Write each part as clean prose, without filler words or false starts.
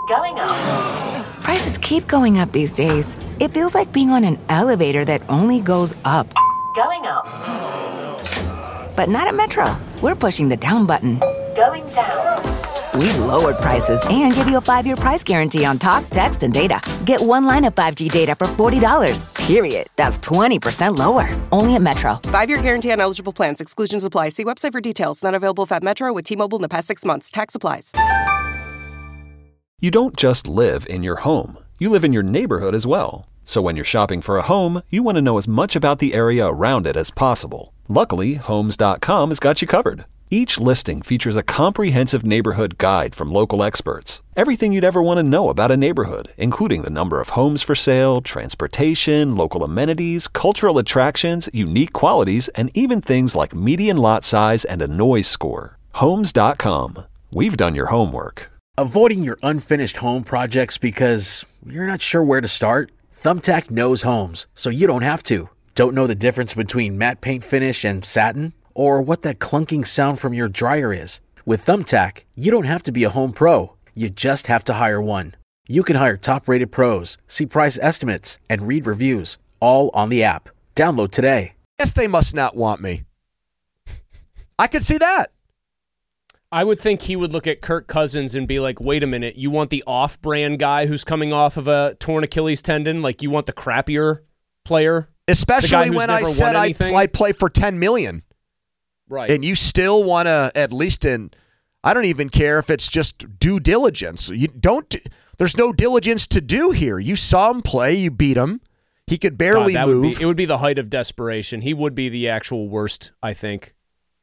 Going up. Prices keep going up these days. It feels like being on an elevator that only goes up. Going up. But not at Metro. We're pushing the down button. Going down. We've lowered prices and give you a 5-year price guarantee on talk, text, and data. Get one line of 5G data for $40, period. That's 20% lower. Only at Metro. 5-year guarantee on eligible plans. Exclusions apply. See website for details. Not available at Metro with T-Mobile in the past 6 months. Tax applies. You don't just live in your home. You live in your neighborhood as well. So when you're shopping for a home, you want to know as much about the area around it as possible. Luckily, Homes.com has got you covered. Each listing features a comprehensive neighborhood guide from local experts. Everything you'd ever want to know about a neighborhood, including the number of homes for sale, transportation, local amenities, cultural attractions, unique qualities, and even things like median lot size and a noise score. Homes.com. We've done your homework. Avoiding your unfinished home projects because you're not sure where to start? Thumbtack knows homes, so you don't have to. Don't know the difference between matte paint finish and satin? Or what that clunking sound from your dryer is? With Thumbtack, you don't have to be a home pro. You just have to hire one. You can hire top-rated pros, see price estimates, and read reviews, all on the app. Download today. Yes, they must not want me. I could see that. I would think he would look at Kirk Cousins and be like, wait a minute, you want the off-brand guy who's coming off of a torn Achilles tendon? Like, you want the crappier player? Especially when I said I'd play for $10 million. Right. And you still want to, at least I don't even care if it's just due diligence. There's no diligence to do here. You saw him play. You beat him. He could barely move. It would be the height of desperation. He would be the actual worst, I think,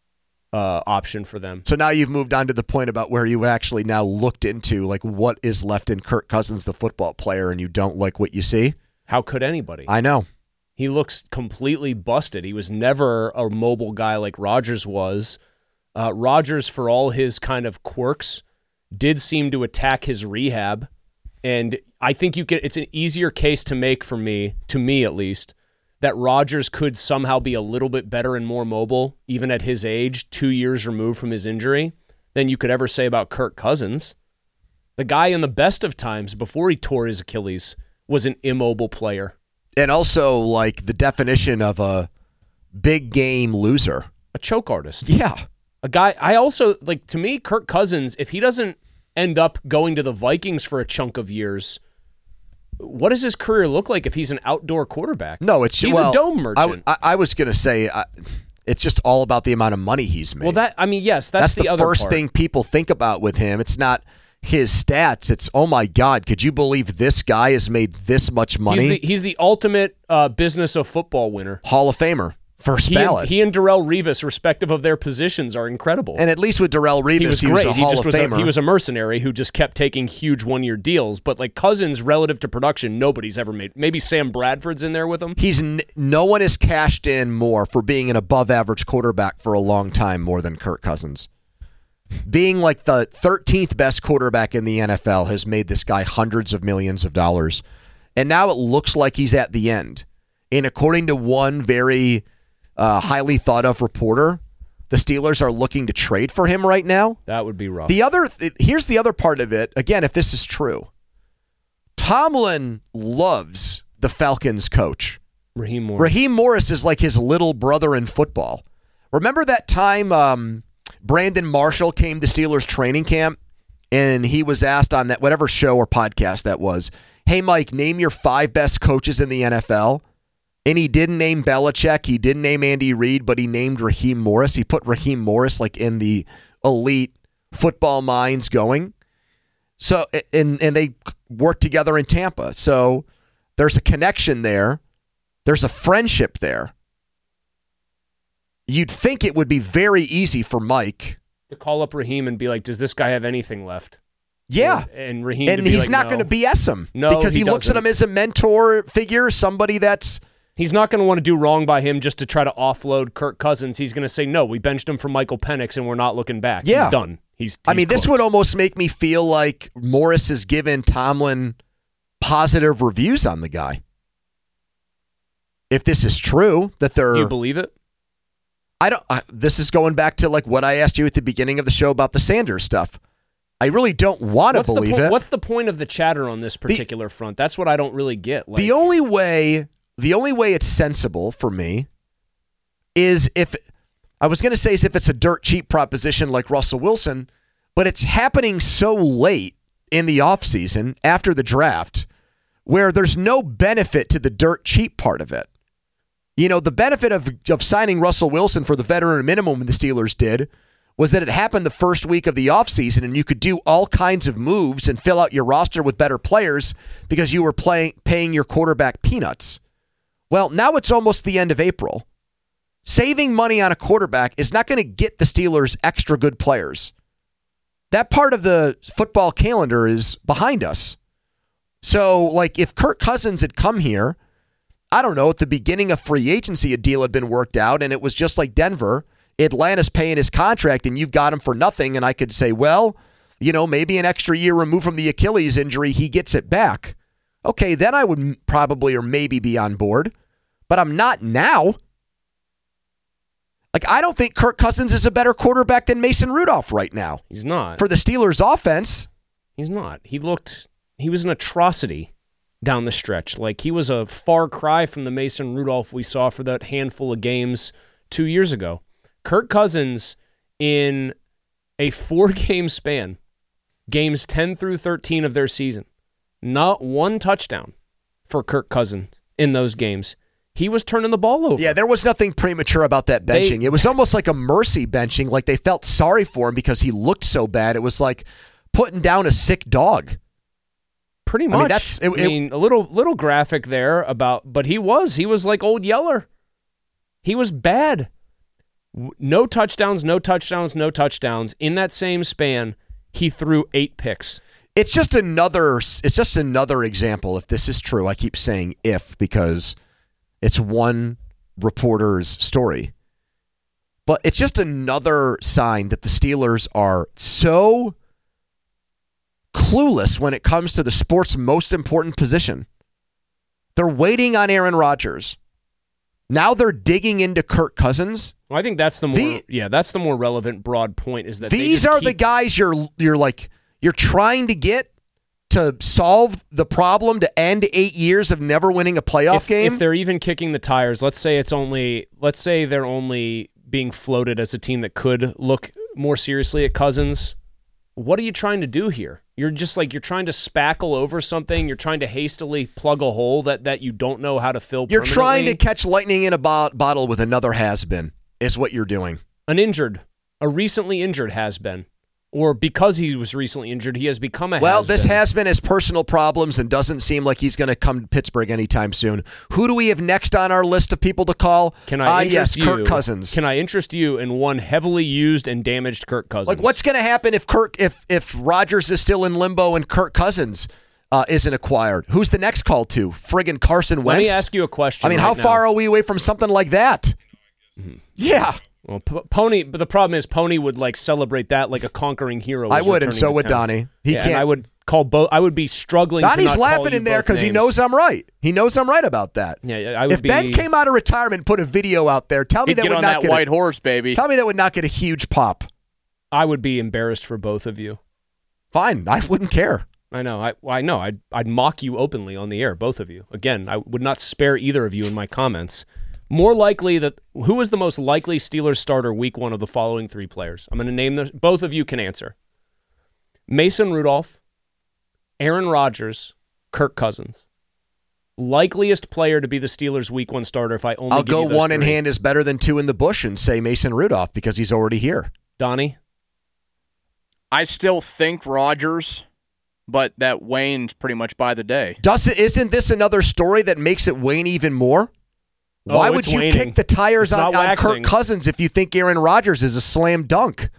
option for them. So now you've moved on to the point about where you actually now looked into like what is left in Kirk Cousins, the football player, and you don't like what you see? How could anybody? I know. He looks completely busted. He was never a mobile guy like Rodgers was. Rodgers, for all his kind of quirks, did seem to attack his rehab. And I think it's an easier case to make for me, to me at least, that Rodgers could somehow be a little bit better and more mobile, even at his age, 2 years removed from his injury, than you could ever say about Kirk Cousins. The guy in the best of times, before he tore his Achilles, was an immobile player. And also, like, the definition of a big game loser. A choke artist. Yeah. A guy, I also, like, to me, Kirk Cousins, if he doesn't end up going to the Vikings for a chunk of years, what does his career look like if he's an outdoor quarterback? No, he's a dome merchant. I was going to say, it's just all about the amount of money he's made. Well, yes, that's the other first part. thing people think about with him. It's not his stats. It's, oh my God, could you believe this guy has made this much money? He's the ultimate business of football winner. Hall of Famer. First ballot. He and Darrelle Revis, respective of their positions, are incredible. And at least with Darrelle Revis, he was a Hall of Famer. He was a mercenary who just kept taking huge one-year deals. But like Cousins, relative to production, nobody's ever made. Maybe Sam Bradford's in there with him. No one has cashed in more for being an above-average quarterback for a long time more than Kirk Cousins. Being like the 13th best quarterback in the NFL has made this guy hundreds of millions of dollars. And now it looks like he's at the end. And according to one very highly thought of reporter, the Steelers are looking to trade for him right now. That would be rough. Here's the other part of it. Again, if this is true, Tomlin loves the Falcons coach. Raheem Morris. Raheem Morris is like his little brother in football. Remember that time Brandon Marshall came to Steelers training camp and he was asked on that whatever show or podcast that was, hey, Mike, name your 5 best coaches in the NFL. And he didn't name Belichick. He didn't name Andy Reid, but he named Raheem Morris. He put Raheem Morris like in the elite football minds going. So, and they worked together in Tampa. So there's a connection there. There's a friendship there. You'd think it would be very easy for Mike to call up Raheem and be like, does this guy have anything left? Yeah. And Raheem, and he's not going to BS him. No, because he looks at him as a mentor figure, somebody that's... He's not going to want to do wrong by him just to try to offload Kirk Cousins. He's going to say, no, we benched him for Michael Penix and we're not looking back. Yeah. He's done. He's this would almost make me feel like Morris has given Tomlin positive reviews on the guy. If this is true, that they're... Do you believe it? This is going back to like what I asked you at the beginning of the show about the Sanders stuff. I really don't want to believe it. What's the point of the chatter on this particular front? That's what I don't really get. Like, the only way it's sensible for me is if it's a dirt cheap proposition like Russell Wilson, but it's happening so late in the offseason after the draft where there's no benefit to the dirt cheap part of it. You know, the benefit of signing Russell Wilson for the veteran minimum the Steelers did was that it happened the first week of the offseason and you could do all kinds of moves and fill out your roster with better players because you were paying your quarterback peanuts. Well, now it's almost the end of April. Saving money on a quarterback is not going to get the Steelers extra good players. That part of the football calendar is behind us. So, like, if Kirk Cousins had come here, I don't know, at the beginning of free agency, a deal had been worked out, and it was just like Denver. Atlanta's paying his contract, and you've got him for nothing, and I could say, well, you know, maybe an extra year removed from the Achilles injury, he gets it back. Okay, then I would probably or maybe be on board, but I'm not now. Like, I don't think Kirk Cousins is a better quarterback than Mason Rudolph right now. He's not. For the Steelers' offense. He's not. He was an atrocity down the stretch. Like, he was a far cry from the Mason Rudolph we saw for that handful of games 2 years ago. Kirk Cousins, in a 4-game span, games 10 through 13 of their season, not one touchdown for Kirk Cousins in those games. He was turning the ball over. Yeah, there was nothing premature about that benching. It was almost like a mercy benching, like they felt sorry for him because he looked so bad. It was like putting down a sick dog. Pretty much. I mean, a little graphic there but he was like Old Yeller. He was bad. No touchdowns. In that same span, he threw 8 picks. It's just another example, if this is true. I keep saying if because it's one reporter's story. But it's just another sign that the Steelers are so clueless when it comes to the sport's most important position. They're waiting on Aaron Rodgers. Now they're digging into Kirk Cousins. Well, I think that's the more relevant broad point is that these are the guys you're trying to get to solve the problem to end 8 years of never winning a playoff game. If they're even kicking the tires, let's say they're only being floated as a team that could look more seriously at Cousins. What are you trying to do here? You're just like, you're trying to spackle over something. You're trying to hastily plug a hole that you don't know how to fill You're permanently. trying to catch lightning in a bottle with another has-been, is what you're doing. A recently injured has-been. Or because he was recently injured, he has become a has-been. Well, this has-been has personal problems and doesn't seem like he's going to come to Pittsburgh anytime soon. Who do we have next on our list of people to call? Kirk Cousins. Can I interest you in one heavily used and damaged Kirk Cousins? Like, what's going to happen if Rodgers is still in limbo and Kirk Cousins isn't acquired? Who's the next call to? Friggin' Carson Wentz? Let me ask you a question. I mean, how far are we away from something like that? Mm-hmm. Yeah. Well, Pony, but the problem is Pony would like celebrate that like a conquering hero. I would, and so would Donnie. He can't. And I would call both. I would be struggling. Donnie's to not laughing in there because he knows I'm right. He knows I'm right about that. Yeah, I would. If Ben came out of retirement, and put a video out there, tell me that would not get white horse, baby. Tell me that would not get a huge pop. I would be embarrassed for both of you. Fine, I wouldn't care. I know. I know. I'd mock you openly on the air, both of you. Again, I would not spare either of you in my comments. More likely who is the most likely Steelers starter week 1 of the following 3 players? I'm going to name them. Both of you can answer. Mason Rudolph, Aaron Rodgers, Kirk Cousins. Likeliest player to be the Steelers week 1 starter if I only I'll give you go those 1 in 3. hand is better than 2 in the bush and say Mason Rudolph because he's already here. Donnie? I still think Rodgers, but that wanes pretty much by the day. Isn't this another story that makes it wane even more? Why would you kick the tires on Kirk Cousins if you think Aaron Rodgers is a slam dunk?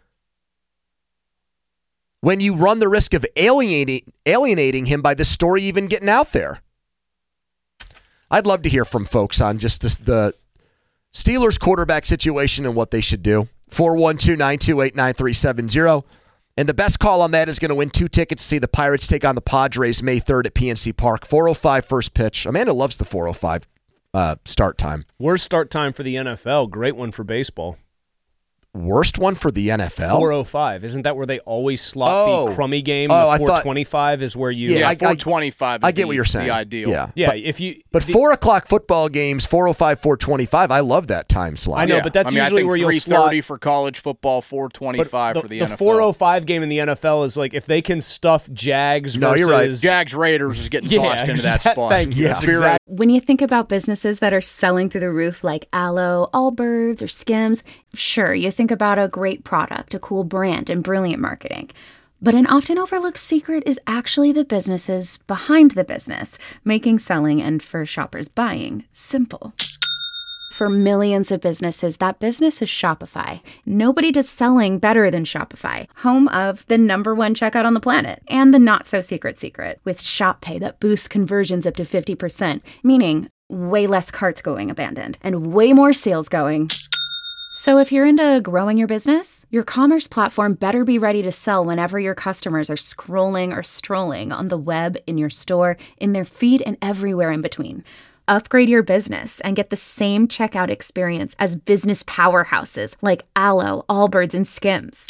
When you run the risk of alienating him by this story even getting out there. I'd love to hear from folks on just the Steelers quarterback situation and what they should do. 412-928-9370. And the best call on that is going to win 2 tickets to see the Pirates take on the Padres May 3rd at PNC Park. 4:05 first pitch. Amanda loves the 4:05 start time. Worst start time for the NFL. Great one for baseball. worst one for the NFL? 405. Isn't that where they always slot the crummy game? Oh, the 425 is where you... Yeah, 425 I get what you're saying. The ideal. Yeah, Yeah, But 4 o'clock football games, 405, 425, I love that time slot. I know, but that's usually where you'll slot... 3:30 for college football, 425 for the NFL. The 405 game in the NFL is like if they can stuff Jags versus... No, you're right. Jags Raiders is getting tossed into that spot. Thank you. Yeah. That's exactly. When you think about businesses that are selling through the roof like Aloe, Allbirds, or Skims, sure, you think about a great product, a cool brand, and brilliant marketing. But an often overlooked secret is actually the businesses behind the business, making selling and for shoppers buying simple. For millions of businesses, that business is Shopify. Nobody does selling better than Shopify, home of the #1 checkout on the planet and the not-so-secret secret with Shop Pay that boosts conversions up to 50%, meaning way less carts going abandoned and way more sales going. So if you're into growing your business, your commerce platform better be ready to sell whenever your customers are scrolling or strolling on the web, in your store, in their feed, and everywhere in between. Upgrade your business and get the same checkout experience as business powerhouses like Aloe, Allbirds, and Skims.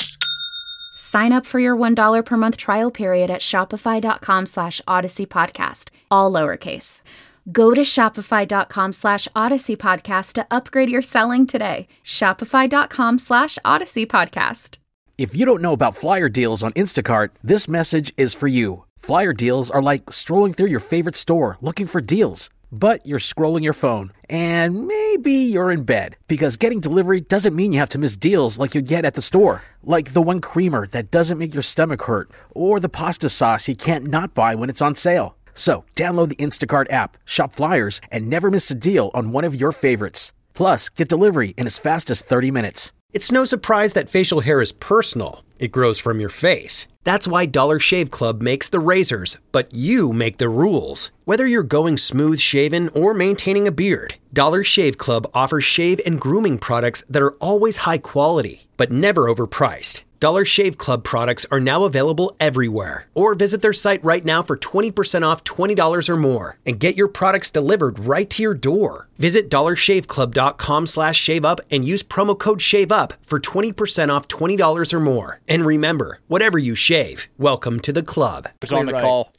Sign up for your $1 per month trial period at shopify.com/Odyssey Podcast, all lowercase. Go to shopify.com/Odyssey Podcast to upgrade your selling today. Shopify.com/Odyssey Podcast. If you don't know about flyer deals on Instacart, this message is for you. Flyer deals are like strolling through your favorite store looking for deals. But you're scrolling your phone, and maybe you're in bed, because getting delivery doesn't mean you have to miss deals like you get at the store. Like the one creamer that doesn't make your stomach hurt, or the pasta sauce you can't not buy when it's on sale. So download the Instacart app, shop flyers, and never miss a deal on one of your favorites. Plus, get delivery in as fast as 30 minutes. It's no surprise that facial hair is personal. It grows from your face. That's why Dollar Shave Club makes the razors, but you make the rules. Whether you're going smooth shaven or maintaining a beard, Dollar Shave Club offers shave and grooming products that are always high quality, but never overpriced. Dollar Shave Club products are now available everywhere. Or visit their site right now for 20% off $20 or more and get your products delivered right to your door. Visit dollarshaveclub.com/shaveup and use promo code SHAVEUP for 20% off $20 or more. And remember, whatever you shave, welcome to the club. It's on the call.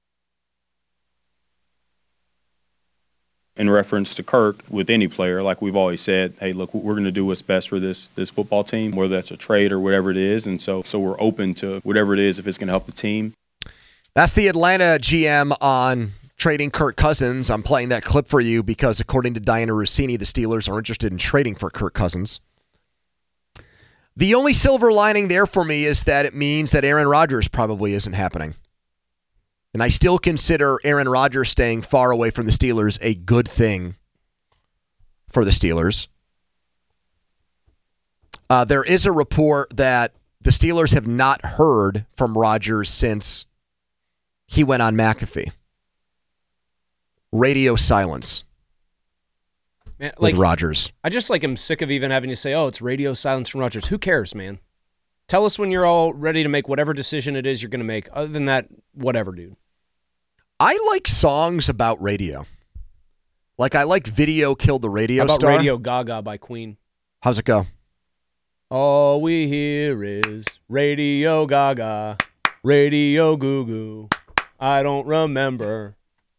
In reference to Kirk, with any player, like we've always said, hey, look, we're going to do what's best for this football team, whether that's a trade or whatever it is. And so we're open to whatever it is if it's going to help the team. That's the Atlanta GM on trading Kirk Cousins. I'm playing that clip for you because, according to Diana Rossini, the Steelers are interested in trading for Kirk Cousins. The only silver lining there for me is that it means that Aaron Rodgers probably isn't happening. And I still consider Aaron Rodgers staying far away from the Steelers a good thing for the Steelers. There is a report that the Steelers have not heard from Rodgers since he went on McAfee. Radio silence. Man, with Rodgers. I just am sick of even having to say, oh, it's radio silence from Rodgers. Who cares, man? Tell us when you're all ready to make whatever decision it is you're going to make. Other than that, whatever, dude. I like songs about radio. I like Video Killed the Radio How about Star. Radio Gaga by Queen? How's it go? All we hear is Radio Gaga, Radio Goo Goo. I don't remember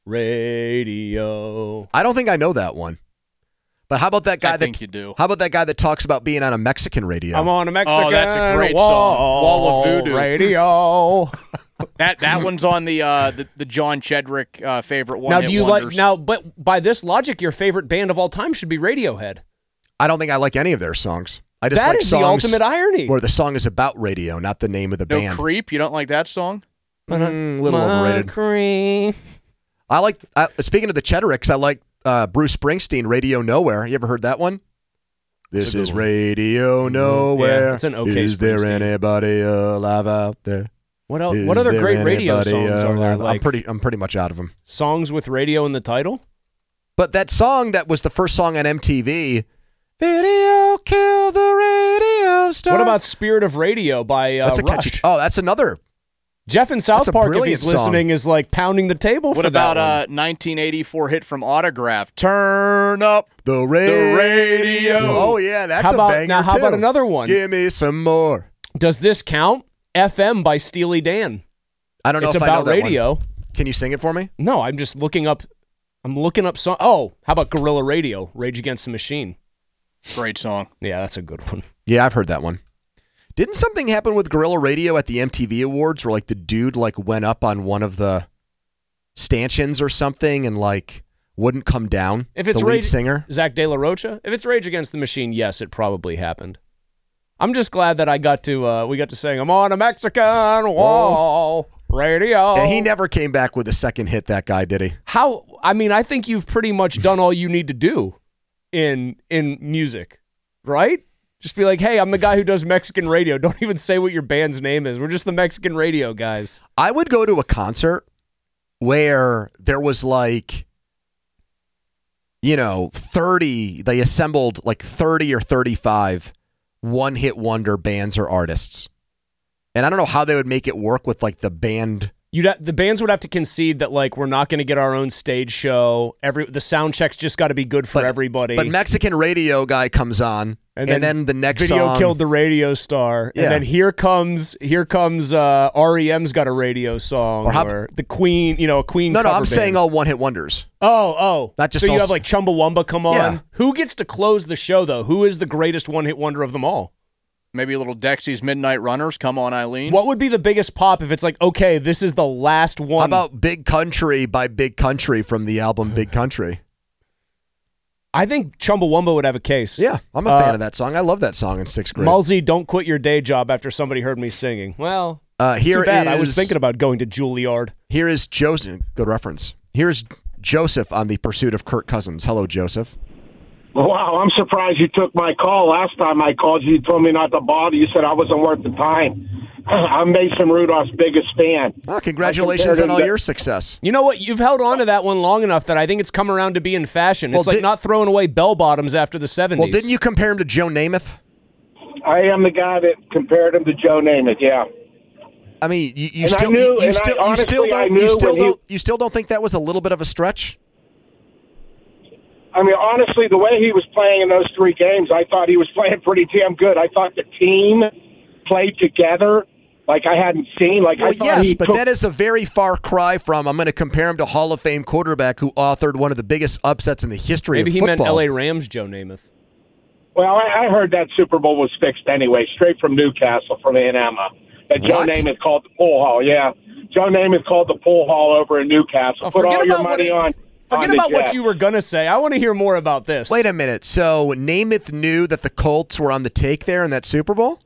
radio. I don't think I know that one. But how about that guy? I think you do. How about that guy that talks about being on a Mexican radio? I'm on a Mexican that's a great song. Wall of Voodoo. Radio. That one's on the John Chedrick favorite one. Now, do you like now? But by this logic, your favorite band of all time should be Radiohead. I don't think I like any of their songs. I just that like is songs the ultimate irony. where the song is about radio, not the name of the band. Creep? You don't like that song? A little overrated. Creep. I like. Speaking of the Chedricks, I like Bruce Springsteen, Radio Nowhere. You ever heard that one? This is Radio Nowhere. Yeah, it's an okay Is there Springsteen. anybody alive out there? What else? What other great radio songs are there? I'm pretty much out of them. Songs with radio in the title? But that song that was the first song on MTV, Video Killed the Radio Star. What about Spirit of Radio by That's a Rush? catchy. Oh, that's another Jeff in South That's a Park, if brilliant he's listening, is like pounding the table What for about that a 1984 hit from Autograph? Turn up The radio. Oh, yeah, that's How a about- banger, now, how too. about another one? Give me some more. Does this count? FM by Steely Dan. I don't know It's if I know about that radio. one. Can you sing it for me? No, I'm just looking up. I'm looking up song. Oh, how about Guerrilla Radio? Rage Against the Machine. Great song. Yeah, that's a good one. Yeah, I've heard that one. Didn't something happen with Guerrilla Radio at the MTV Awards where like the dude like went up on one of the stanchions or something and like wouldn't come down? If it's the lead Rage, singer. Zach De La Rocha. If it's Rage Against the Machine, yes, it probably happened. I'm just glad that I got to. We got to sing. I'm on a Mexican wall radio. And he never came back with a second hit. That guy, did he? How? I mean, I think you've pretty much done all you need to do in music, right? Just be like, hey, I'm the guy who does Mexican radio. Don't even say what your band's name is. We're just the Mexican radio guys. I would go to a concert where there was like, 30. They assembled like 30 or 35 one-hit wonder bands or artists. And I don't know how they would make it work with like the band. The bands would have to concede that like we're not going to get our own stage show. The sound check's just got to be good for everybody. But Mexican radio guy comes on, and then the next video song killed the radio star, Yeah. and then here comes REM's got a radio song, or the Queen, a Queen. No, cover I'm band. saying all one-hit wonders. Oh, Not just so you all- have like Chumbawamba come on. Yeah. Who gets to close the show though? Who is the greatest one-hit wonder of them all? Maybe a little Dexy's Midnight Runners. Come on, Eileen. What would be the biggest pop if it's like, okay, this is the last one? How about Big Country by Big Country from the album Big Country? I think Chumbawamba would have a case. Yeah, I'm a fan of that song. I love that song in 6th grade. Mulsey, don't quit your day job after somebody heard me singing. Well, here too bad. I was is- thinking about going to Juilliard. Here is Joseph. Good reference. Here's Joseph on the pursuit of Kirk Cousins. Hello, Joseph. Wow, I'm surprised you took my call. Last time I called you, you told me not to bother. You said I wasn't worth the time. I'm Mason Rudolph's biggest fan. Oh, congratulations on all your success. You know what? You've held on to that one long enough that I think it's come around to be in fashion. It's like not throwing away bell bottoms after the 70s. Well, didn't you compare him to Joe Namath? I am the guy that compared him to Joe Namath, yeah. I mean, you And I still knew- you and I still honestly, I don't knew you still when he- don't you still don't think that was a little bit of a stretch? I mean, honestly, the way he was playing in those 3 games, I thought he was playing pretty damn good. I thought the team played together like I hadn't seen. Like Well, I thought yes, he but took- that is a very far cry from I'm going to compare him to Hall of Fame quarterback who authored one of the biggest upsets in the history Maybe of he football. meant L.A. Rams Joe Namath. Well, I heard that Super Bowl was fixed anyway, straight from Newcastle, from Anama. That Joe What? Namath called the pool hall, yeah. Joe Namath called the pool hall over in Newcastle. Put all your money on Forget the about what Jets. you were going to say. I want to hear more about this. Wait a minute. So Namath knew that the Colts were on the take there in that Super Bowl?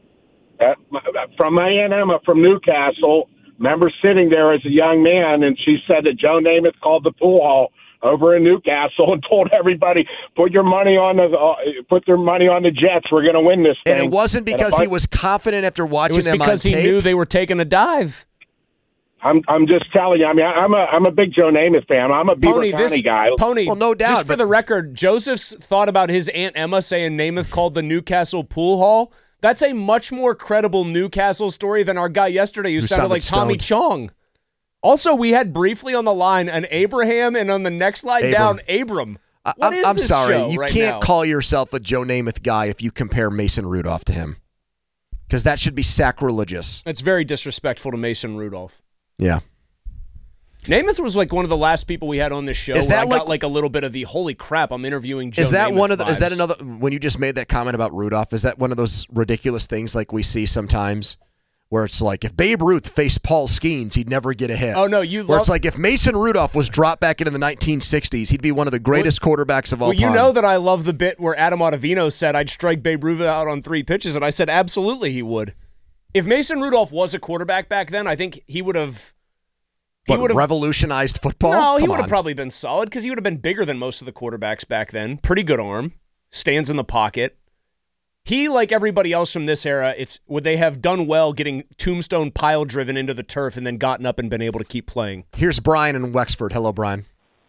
From Anama, from Newcastle, remember sitting there as a young man, and she said that Joe Namath called the pool hall over in Newcastle and told everybody, put their money on the Jets. We're going to win this thing. And it wasn't because he was confident after It watching was them because on he tape. knew they were taking a dive. I'm just telling you. I mean, I'm a big Joe Namath fan. I'm a Beaver County guy. Pony, Well, no doubt, Just for but- the record, Joseph's thought about his Aunt Emma saying Namath called the Newcastle pool hall. That's a much more credible Newcastle story than our guy yesterday who sounded like Tommy Chong. Also, we had briefly on the line an Abraham, and on the next line down, Abram. What is I'm this sorry. show You right can't now? call yourself a Joe Namath guy if you compare Mason Rudolph to him. Because that should be sacrilegious. It's very disrespectful to Mason Rudolph. Yeah. Namath was like one of the last people we had on this show Is where that I like- got like a little bit of the holy crap, I'm interviewing Joe Is that Namath one of the? Is that vibes. another? When you just made that comment about Rudolph, is that one of those ridiculous things like we see sometimes, where it's like if Babe Ruth faced Paul Skeens, he'd never get a hit. Oh, no, you Where love- it's like if Mason Rudolph was dropped back into the 1960s, he'd be one of the greatest quarterbacks of all Well, time. you know that I love the bit where Adam Ottavino said I'd strike Babe Ruth out on 3 pitches, and I said absolutely he would. If Mason Rudolph was a quarterback back then, I think he would have. What, revolutionized football? No, he Come would have on. probably been solid because he would have been bigger than most of the quarterbacks back then. Pretty good arm, stands in the pocket. He, like everybody else from this era, would they have done well getting tombstone pile driven into the turf and then gotten up and been able to keep playing? Here's Brian in Wexford. Hello, Brian.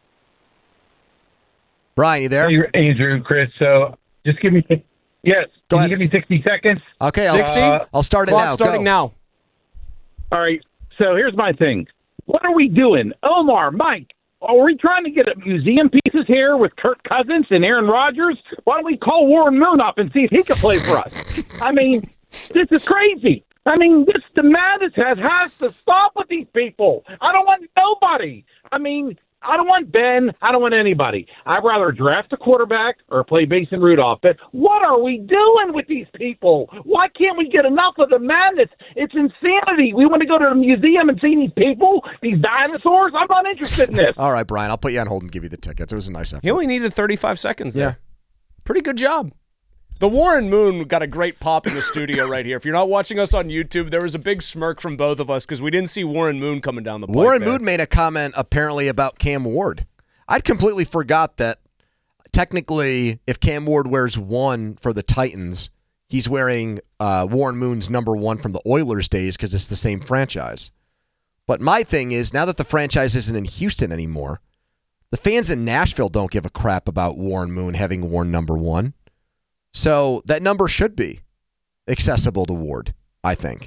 Brian, you there? Hey, Drew, Chris. So just give me, yes. Can you give me 60 seconds? Okay, 60? I'll start it Clock now. starting Go. now. All right. So here's my thing. What are we doing? Omar, Mike, are we trying to get a museum pieces here with Kirk Cousins and Aaron Rodgers? Why don't we call Warren Moon up and see if he can play for us? I mean, this is crazy. I mean, the madness has to stop with these people. I don't want nobody. I mean, I don't want Ben. I don't want anybody. I'd rather draft a quarterback or play Mason Rudolph. But what are we doing with these people? Why can't we get enough of the madness? It's insanity. We want to go to the museum and see these people, these dinosaurs. I'm not interested in this. All right, Brian, I'll put you on hold and give you the tickets. It was a nice effort. He only needed 35 seconds there. Pretty good job. The Warren Moon got a great pop in the studio right here. If you're not watching us on YouTube, there was a big smirk from both of us because we didn't see Warren Moon coming down the pipe. Warren Moon made a comment apparently about Cam Ward. I'd completely forgot that technically if Cam Ward wears 1 for the Titans, he's wearing Warren Moon's number 1 from the Oilers days because it's the same franchise. But my thing is, now that the franchise isn't in Houston anymore, the fans in Nashville don't give a crap about Warren Moon having worn number 1. So that number should be accessible to Ward, I think.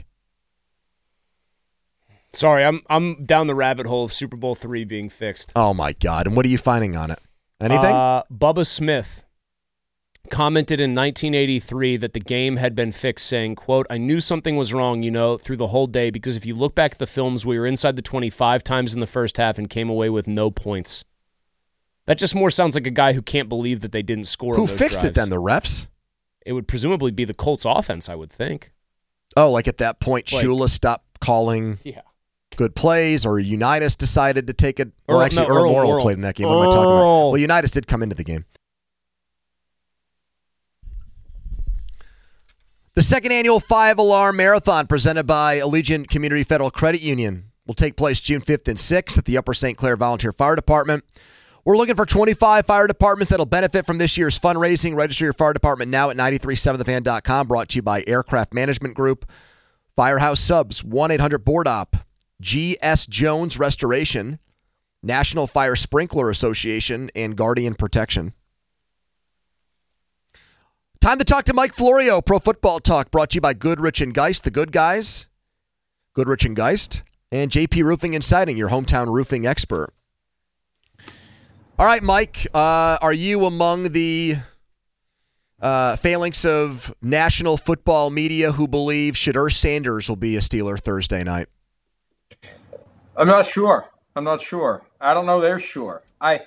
Sorry, I'm down the rabbit hole of Super Bowl III being fixed. Oh, my God. And what are you finding on it? Anything? Bubba Smith commented in 1983 that the game had been fixed, saying, quote, I knew something was wrong, through the whole day, because if you look back at the films, we were inside the 25 times in the first half and came away with no points. That just more sounds like a guy who can't believe that they didn't score. Who fixed it then, the refs? It would presumably be the Colts offense, I would think. Oh, like at that point, Shula stopped calling good plays, or Unitas decided to take it. Well, actually, Earl Morrill played in that game. What am I talking about? Well, Unitas did come into the game. The second annual 5-Alarm Marathon presented by Allegiant Community Federal Credit Union will take place June 5th and 6th at the Upper St. Clair Volunteer Fire Department. We're looking for 25 fire departments that'll benefit from this year's fundraising. Register your fire department now at 937thefan.com. Brought to you by Aircraft Management Group, Firehouse Subs, 1-800-BOARD-OP, G.S. Jones Restoration, National Fire Sprinkler Association, and Guardian Protection. Time to talk to Mike Florio, Pro Football Talk, brought to you by Goodrich & Geist, the good guys, Goodrich & Geist, and JP Roofing and Siding, your hometown roofing expert. All right, Mike, are you among the phalanx of national football media who believe Shedeur Sanders will be a Steeler Thursday night? I'm not sure. I don't know they're sure. I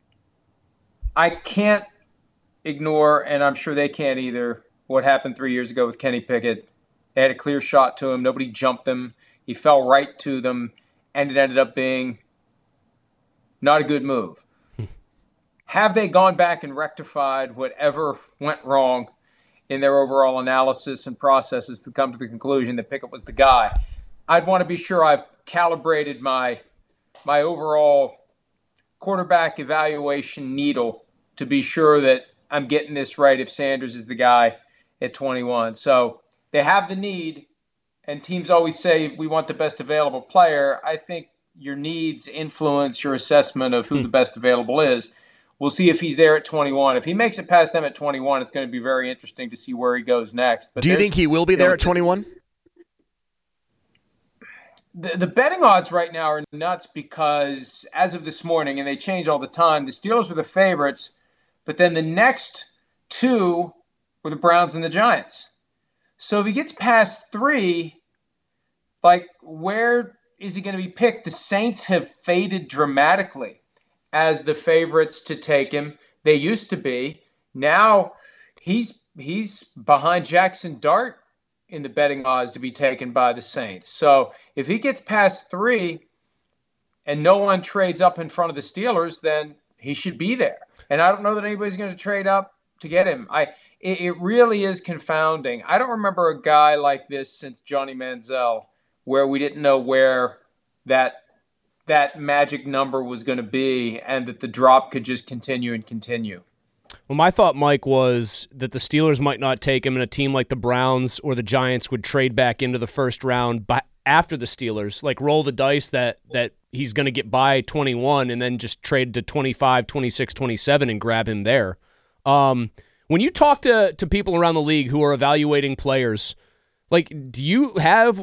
can't ignore, and I'm sure they can't either, what happened 3 years ago with Kenny Pickett. They had a clear shot to him. Nobody jumped him. He fell right to them, and it ended up being not a good move. Have they gone back and rectified whatever went wrong in their overall analysis and processes to come to the conclusion that Pickett was the guy? I'd want to be sure I've calibrated my overall quarterback evaluation needle to be sure that I'm getting this right if Sanders is the guy at 21. So they have the need, and teams always say we want the best available player. I think your needs influence your assessment of who the best available is. We'll see if he's there at 21. If he makes it past them at 21, it's going to be very interesting to see where he goes next. But do you think he will be there at 21? The betting odds right now are nuts because as of this morning, and they change all the time, the Steelers were the favorites, but then the next two were the Browns and the Giants. So if he gets past 3, where is he going to be picked? The Saints have faded dramatically as the favorites to take him. They used to be. Now he's behind Jackson Dart in the betting odds to be taken by the Saints. So if he gets past 3 and no one trades up in front of the Steelers, then he should be there. And I don't know that anybody's going to trade up to get him. It really is confounding. I don't remember a guy like this since Johnny Manziel where we didn't know where that magic number was going to be and that the drop could just continue and continue. Well, my thought, Mike, was that the Steelers might not take him, and a team like the Browns or the Giants would trade back into the first round after the Steelers, roll the dice that he's going to get by 21 and then just trade to 25, 26, 27 and grab him there. When you talk to people around the league who are evaluating players, do you have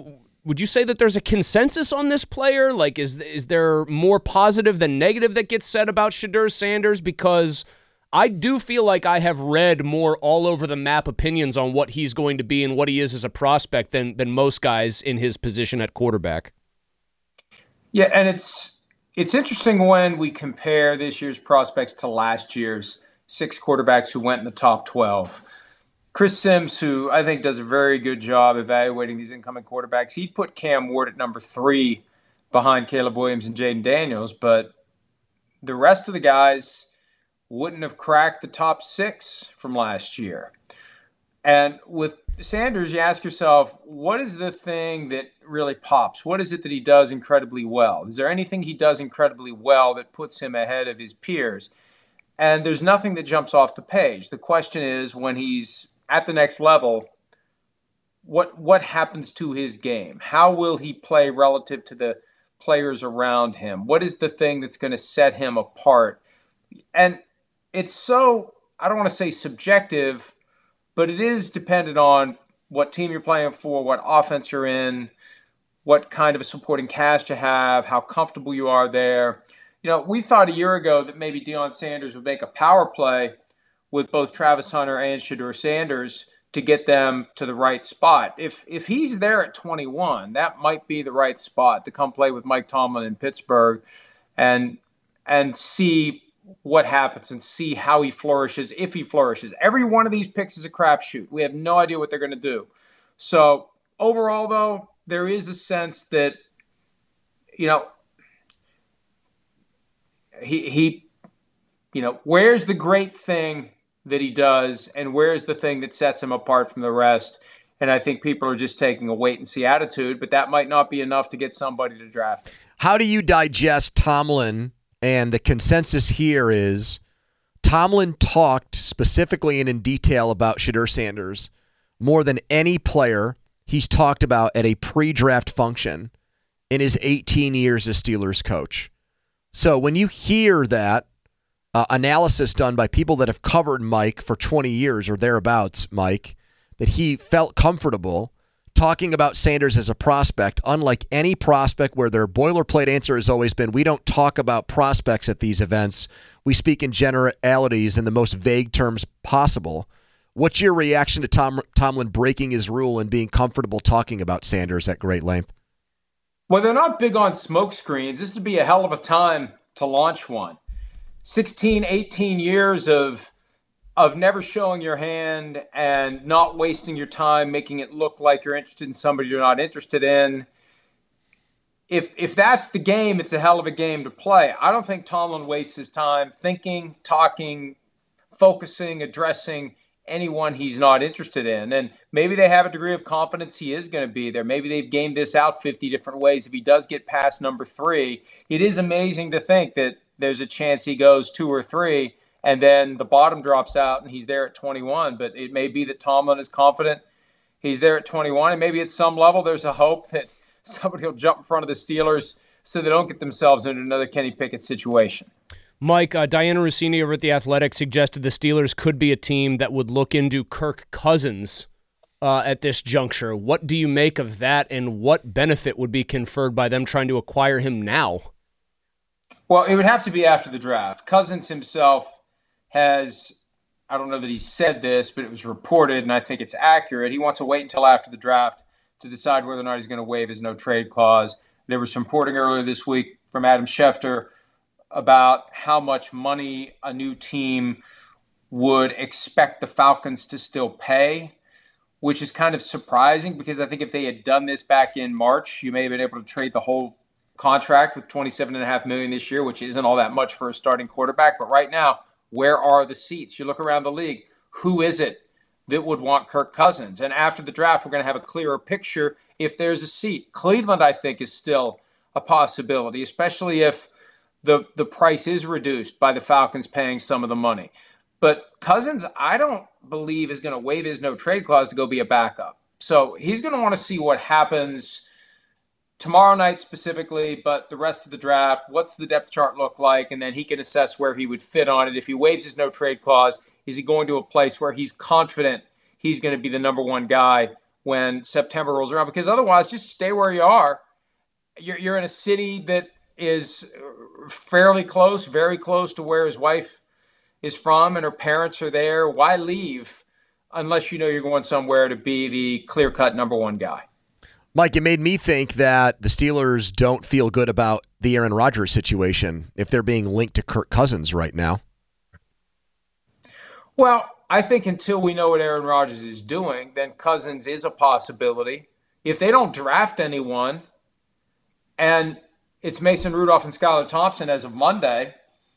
would you say that there's a consensus on this player? Like, is there more positive than negative that gets said about Shedeur Sanders? Because I do feel like I have read more all over the map opinions on what he's going to be and what he is as a prospect than most guys in his position at quarterback. Yeah, and it's interesting when we compare this year's prospects to last year's 6 quarterbacks who went in the top 12. Chris Sims, who I think does a very good job evaluating these incoming quarterbacks, he put Cam Ward at number 3 behind Caleb Williams and Jaden Daniels, but the rest of the guys wouldn't have cracked the top 6 from last year. And with Sanders, you ask yourself, what is the thing that really pops? What is it that he does incredibly well? Is there anything he does incredibly well that puts him ahead of his peers? And there's nothing that jumps off the page. The question is, when he's at the next level, what happens to his game? How will he play relative to the players around him? What is the thing that's going to set him apart? And it's so, I don't want to say subjective, but it is dependent on what team you're playing for, what offense you're in, what kind of a supporting cast you have, how comfortable you are there. You know, we thought a year ago that maybe Deion Sanders would make a power play with both Travis Hunter and Shedeur Sanders to get them to the right spot. If he's there at 21, that might be the right spot to come play with Mike Tomlin in Pittsburgh and see what happens and see how he flourishes, if he flourishes. Every one of these picks is a crapshoot. We have no idea what they're going to do. So overall, though, there is a sense that, you know, he you know, where's the great thing that he does and where's the thing that sets him apart from the rest? And I think people are just taking a wait-and-see attitude, but that might not be enough to get somebody to draft him. How do you digest Tomlin? And the consensus here is Tomlin talked specifically and in detail about Shedeur Sanders more than any player he's talked about at a pre-draft function in his 18 years as Steelers coach. So when you hear that analysis done by people that have covered Mike for 20 years or thereabouts, Mike, that he felt comfortable talking about Sanders as a prospect, unlike any prospect where their boilerplate answer has always been, we don't talk about prospects at these events. We speak in generalities in the most vague terms possible. What's your reaction to Tomlin breaking his rule and being comfortable talking about Sanders at great length? Well, they're not big on smoke screens. This would be a hell of a time to launch one. 16, 18 years of never showing your hand and not wasting your time, making it look like you're interested in somebody you're not interested in. If that's the game, it's a hell of a game to play. I don't think Tomlin wastes his time thinking, talking, focusing, addressing anyone he's not interested in. And maybe they have a degree of confidence he is going to be there. Maybe they've gamed this out 50 different ways. If he does get past number 3, it is amazing to think that there's a chance he goes 2 or 3 and then the bottom drops out and he's there at 21. But it may be that Tomlin is confident he's there at 21. And maybe at some level there's a hope that somebody will jump in front of the Steelers so they don't get themselves into another Kenny Pickett situation. Mike, Diana Rossini over at The Athletic suggested the Steelers could be a team that would look into Kirk Cousins at this juncture. What do you make of that, and what benefit would be conferred by them trying to acquire him now? Well, it would have to be after the draft. Cousins himself has, I don't know that he said this, but it was reported, and I think it's accurate. He wants to wait until after the draft to decide whether or not he's going to waive his no-trade clause. There was some reporting earlier this week from Adam Schefter about how much money a new team would expect the Falcons to still pay, which is kind of surprising because I think if they had done this back in March, you may have been able to trade the whole contract with $27.5 million this year, which isn't all that much for a starting quarterback. But right now, where are the seats? You look around the league, who is it that would want Kirk Cousins? And after the draft, we're going to have a clearer picture if there's a seat. Cleveland, I think, is still a possibility, especially if the price is reduced by the Falcons paying some of the money. But Cousins, I don't believe, is going to waive his no-trade clause to go be a backup. So he's going to want to see what happens tomorrow night specifically, but the rest of the draft, what's the depth chart look like, and then he can assess where he would fit on it. If he waives his no-trade clause, is he going to a place where he's confident he's going to be the number one guy when September rolls around, because otherwise just stay where you are. You're in a city that is fairly close, very close to where his wife is from and her parents are there. Why leave unless you know you're going somewhere to be the clear-cut number one guy? Mike, it made me think that the Steelers don't feel good about the Aaron Rodgers situation if they're being linked to Kirk Cousins right now. Well, I think until we know what Aaron Rodgers is doing, then Cousins is a possibility. If they don't draft anyone, and it's Mason Rudolph and Skylar Thompson as of Monday,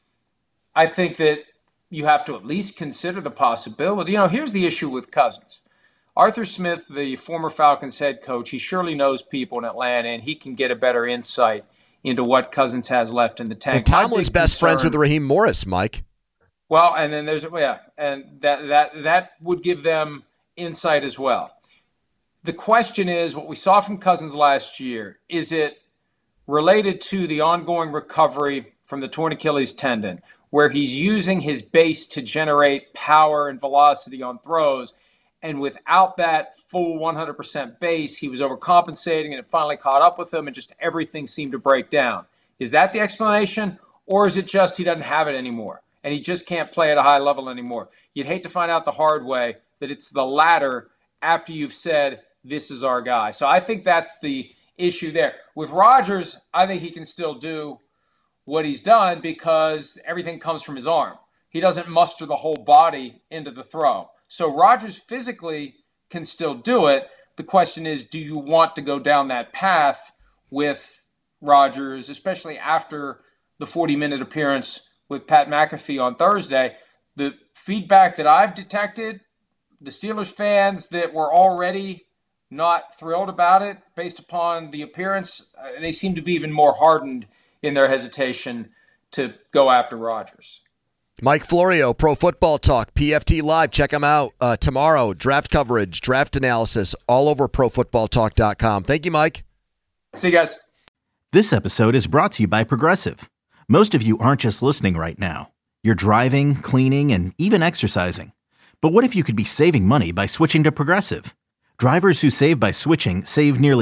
I think that you have to at least consider the possibility. Here's the issue with Cousins. Arthur Smith, the former Falcons head coach, he surely knows people in Atlanta, and he can get a better insight into what Cousins has left in the tank. And Tomlin's best friends with Raheem Morris, Mike. Well, and then and that would give them insight as well. The question is, what we saw from Cousins last year, is it related to the ongoing recovery from the torn Achilles tendon, where he's using his base to generate power and velocity on throws, and without that full 100% base, he was overcompensating, and it finally caught up with him, and just everything seemed to break down. Is that the explanation, or is it just he doesn't have it anymore, and he just can't play at a high level anymore? You'd hate to find out the hard way that it's the latter after you've said, this is our guy. So I think that's the issue there. With Rodgers, I think he can still do what he's done because everything comes from his arm. He doesn't muster the whole body into the throw. So Rodgers physically can still do it. The question is, do you want to go down that path with Rodgers, especially after the 40-minute appearance with Pat McAfee on Thursday? The feedback that I've detected, the Steelers fans that were already not thrilled about it based upon the appearance, they seem to be even more hardened in their hesitation to go after Rodgers. Mike Florio, Pro Football Talk, PFT Live. Check him out tomorrow. Draft coverage, draft analysis, all over ProFootballTalk.com. Thank you, Mike. See you guys. This episode is brought to you by Progressive. Most of you aren't just listening right now. You're driving, cleaning, and even exercising. But what if you could be saving money by switching to Progressive? Drivers who save by switching save nearly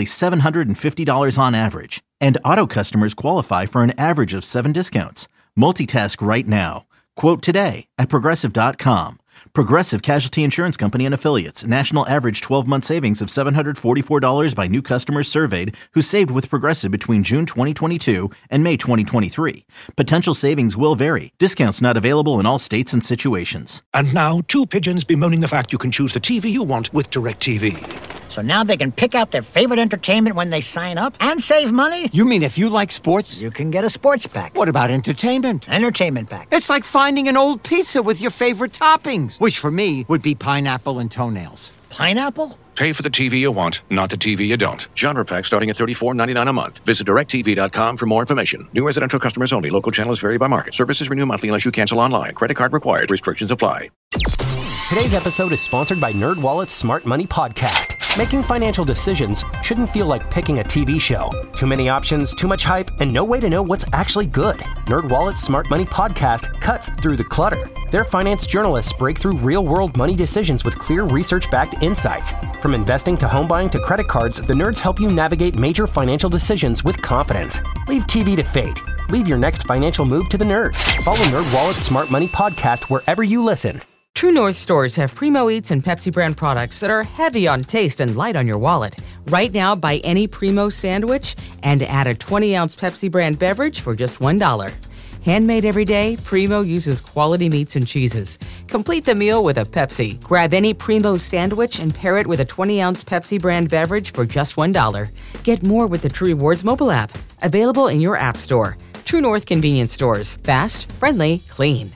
$750 on average. And auto customers qualify for an average of 7 discounts. Multitask right now. Quote today at Progressive.com. Progressive Casualty Insurance Company and Affiliates. National average 12-month savings of $744 by new customers surveyed who saved with Progressive between June 2022 and May 2023. Potential savings will vary. Discounts not available in all states and situations. And now, 2 pigeons bemoaning the fact you can choose the TV you want with DirecTV. So now they can pick out their favorite entertainment when they sign up and save money? You mean if you like sports? You can get a sports pack. What about entertainment? Entertainment pack. It's like finding an old pizza with your favorite toppings, which for me would be pineapple and toenails. Pineapple? Pay for the TV you want, not the TV you don't. Genre pack starting at $34.99 a month. Visit DirecTV.com for more information. New residential customers only. Local channels vary by market. Services renew monthly unless you cancel online. Credit card required. Restrictions apply. Today's episode is sponsored by NerdWallet's Smart Money Podcast. Making financial decisions shouldn't feel like picking a TV show. Too many options, too much hype, and no way to know what's actually good. NerdWallet's Smart Money Podcast cuts through the clutter. Their finance journalists break through real-world money decisions with clear research-backed insights. From investing to home buying to credit cards, the nerds help you navigate major financial decisions with confidence. Leave TV to fate. Leave your next financial move to the nerds. Follow NerdWallet's Smart Money Podcast wherever you listen. True North stores have Primo Eats and Pepsi brand products that are heavy on taste and light on your wallet. Right now, buy any Primo sandwich and add a 20-ounce Pepsi brand beverage for just $1. Handmade every day, Primo uses quality meats and cheeses. Complete the meal with a Pepsi. Grab any Primo sandwich and pair it with a 20-ounce Pepsi brand beverage for just $1. Get more with the True Rewards mobile app. Available in your app store. True North convenience stores. Fast, friendly, clean.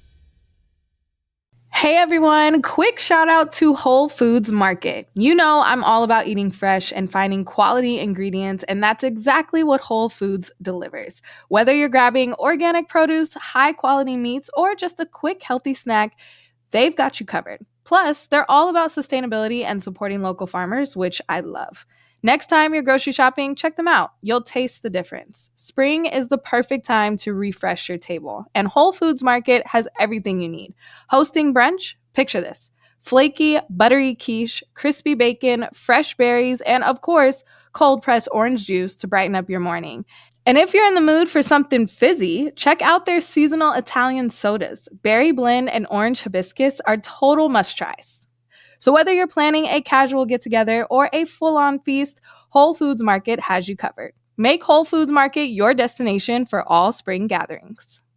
Hey everyone, quick shout out to Whole Foods Market. You know I'm all about eating fresh and finding quality ingredients, and that's exactly what Whole Foods delivers. Whether you're grabbing organic produce, high quality meats, or just a quick healthy snack, they've got you covered. Plus, they're all about sustainability and supporting local farmers, which I love. Next time you're grocery shopping, check them out. You'll taste the difference. Spring is the perfect time to refresh your table, and Whole Foods Market has everything you need. Hosting brunch? Picture this. flaky, buttery quiche, crispy bacon, fresh berries, and of course, cold-pressed orange juice to brighten up your morning. And if you're in the mood for something fizzy, check out their seasonal Italian sodas. Berry blend and orange hibiscus are total must-tries. So whether you're planning a casual get-together or a full-on feast, Whole Foods Market has you covered. Make Whole Foods Market your destination for all spring gatherings.